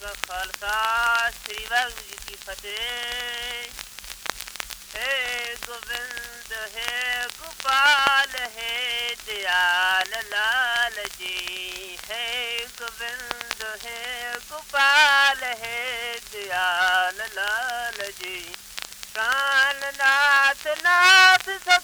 का खालसा श्री वाहिगुरु जी की फतेह। हे गोविंद हे गोपाल हे दयाल लाल जी। हे गोविंद हे गोपाल हे दयाल लाल जी। प्राणनाथ नाथ